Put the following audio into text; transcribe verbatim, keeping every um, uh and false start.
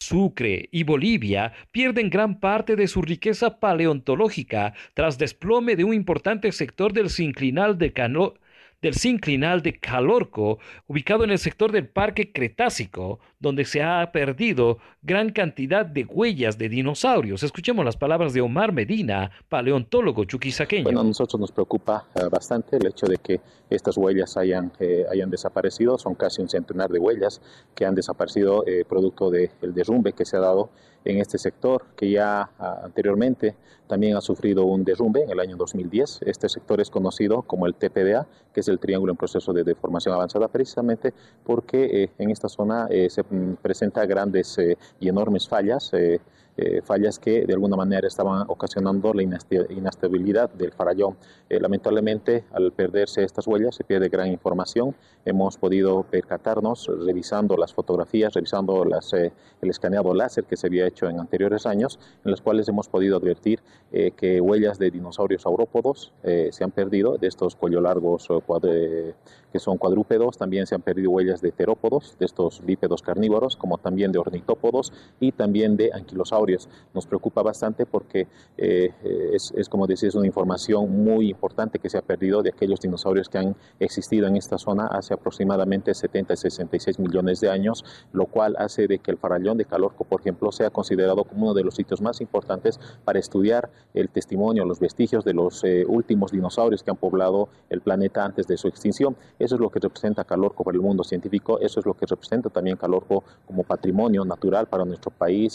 Sucre y Bolivia pierden gran parte de su riqueza paleontológica tras desplome de un importante sector del sinclinal de Cano- del sinclinal de Calorco, ubicado en el sector del Parque Cretácico, donde se ha perdido gran cantidad de huellas de dinosaurios. Escuchemos las palabras de Omar Medina, paleontólogo Bueno, a chuquisaqueño. nosotros nos preocupa eh, bastante el hecho de que estas huellas hayan, eh, hayan desaparecido. Son casi un centenar de huellas que han desaparecido eh, producto del derrumbe que se ha dado en este sector, que ya ah, anteriormente también ha sufrido un derrumbe en el año dos mil diez. Este sector es conocido como el T P D A, que es el Triángulo en Proceso de Deformación Avanzada, precisamente porque eh, en esta zona eh, se mm, presenta grandes eh, y enormes fallas. Eh, eh, fallas que de alguna manera estaban ocasionando la inestabilidad del farallón. Eh, lamentablemente, al perderse estas huellas, se pierde gran información. Hemos podido percatarnos, revisando las fotografías, revisando las, eh, el escaneado láser que se había hecho en anteriores años, en los cuales hemos podido advertir eh, que huellas de dinosaurios saurópodos eh, se han perdido, de estos cuello largos eh, que son cuadrúpedos. También se han perdido huellas de terópodos, de estos bípedos carnívoros, como también de ornitópodos y también de anquilosaurios. Nos preocupa bastante porque eh, es, es, como decía, es una información muy importante que se ha perdido de aquellos dinosaurios que han existido en esta zona hace aproximadamente setenta a sesenta y seis millones de años, lo cual hace de que el farallón de Calorco, por ejemplo, sea considerado como uno de los sitios más importantes para estudiar el testimonio, los vestigios de los eh, últimos dinosaurios que han poblado el planeta antes de su extinción. Eso es lo que representa Calorco para el mundo científico, eso es lo que representa también Calorco como patrimonio natural para nuestro país.